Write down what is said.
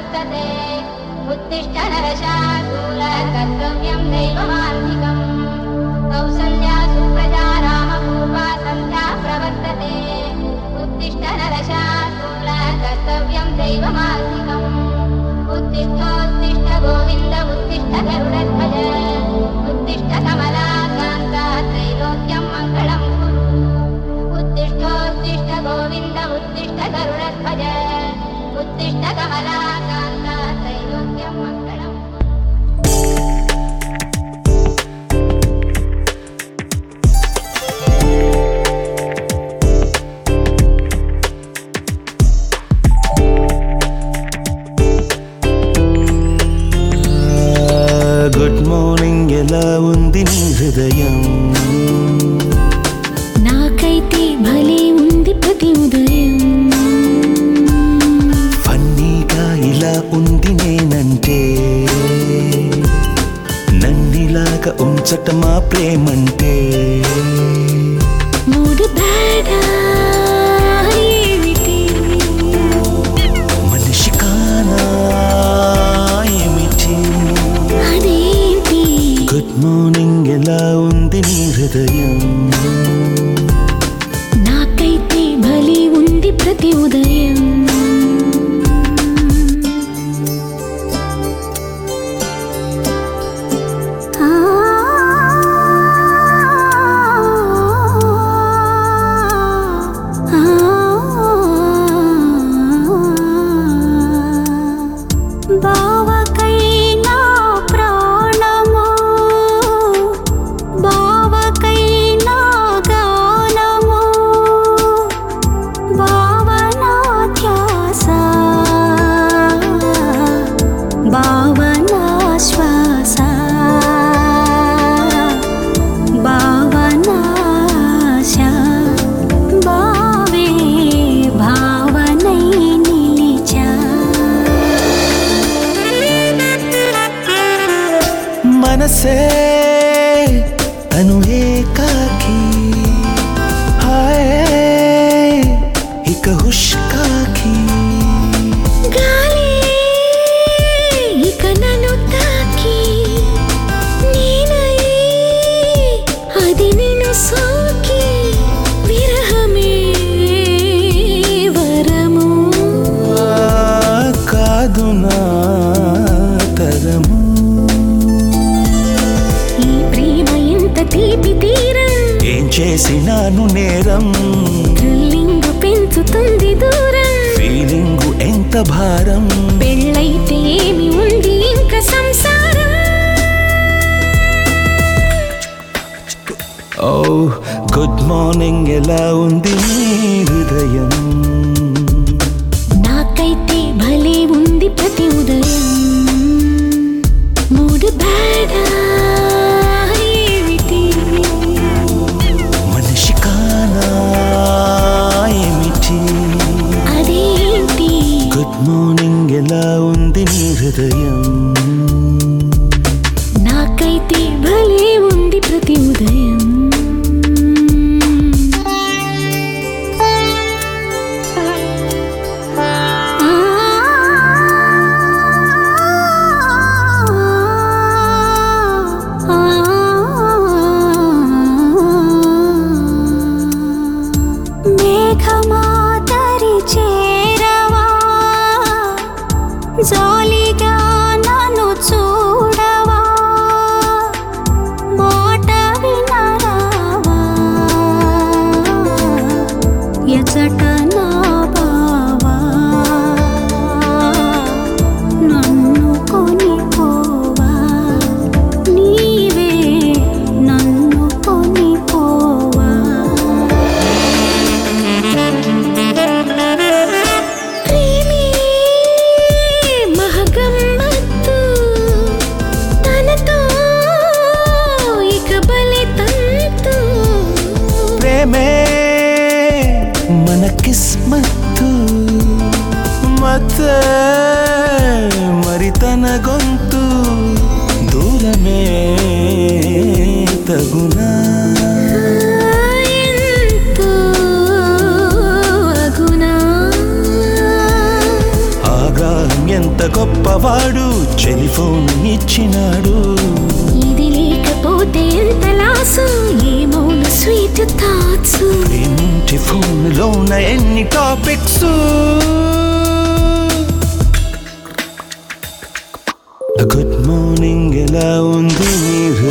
प्रवर्तते उत्तिष्ठ नरशार्दूल कर्तव्यं दैवमान्तिकम् कौसल्या सुप्रजा रामपूर्वा सन्ध्या प्रवर्तते उत्तिष्ठ नरशार्दूल कर्तव्यं दैवमान्तिकम् उत्तिष्ठोत्तिष्ठ गोविन्द उत्तिष्ठ गरुडध्वज उत्तिष्ठ कमलाकान्त त्रैलोक्यं मङ्गलं कुरु उत्तिष्ठोत्तिष्ठ गोविन्द उत्तिष्ठ गरुडध्वज उत्तिष्ठ कमलाकान्त त्रैलोक्यं मङ्गलं గుడ్ మార్నింగ్ ఎలా ఉంది నీ హృదయం నాకైతే భలే ఉంది ప్రతి ఉదయం ఫన్నీగా ఇలా ఉంది నేనంటే నన్నిలాగా ఉంచట మా ప్రేమంటే మూడు బ్యాడా ఏమిటి మనిషి కానా ఏమిటి అదేంటి గుడ్ మార్నింగ్ ఎలా ఉంది నీ హృదయం నాకైతే భలే ఉంది ప్రతి ఉదయం బావకైనా ప్రాణమో బావకైనా గానమో భావనా ధ్యాస భావనా శ్వాస భావనాశ భావే భావనై నిలిచా మనసే తను ఏకాకి హాయ్ ఇక హుష్కాకి గాలి ఇక నన్ను తాకి నేనై అది నిన్ను సోకి విరహమే వరము కాదు నా తరము ఈ ప్రేమ ఎంత తీపి తీరం ఏం చేసినాను నేరం థ్రిల్లింగ్ పెంచుతుంది దూరం ఫీలింగు ఎంత భారం పెళ్ళైతే ఏమి ఉంది ఇంకా సంసారం ఓ గుడ్ మార్నింగ్ ఎలా ఉంది నీ హృదయం నాకైతే భలే ఉంది ప్రతి ఉదయం మూడు బ్యాడా ఏమిటి మనిషి కానా ఏమిటి అదేంటి గుడ్ మార్నింగ్ ఎలా ఉంది నీ హృదయం నాకైతే భలే ఉంది ప్రతి ఉదయం మేఘమాతరి చేరవా జాలిగా నన్ను చూడవా మాట వినరావా ఎచట నా బావా నన్ను కొనిపోవా నీవే నన్ను కొనిపోవా ప్రేమే మహగమ్మత్తు తనతో ఇక బలి తంతు ప్రేమే మన కిస్మత్తు మత మరి తన గొంతు దూరమే తగునా ఎంతో అగునా ఆగ్రహం ఎంత గొప్ప ఫోన్ ఇచ్చినాడు. ఇది లేకపోతే ఎంత లాసు, ఏమౌను స్వీట్ థాట్స్. ఇంటి ఫోన్లోన ఎన్ని టాపిక్స్. గుడ్ మార్నింగ్ ఎలా ఉంది నీ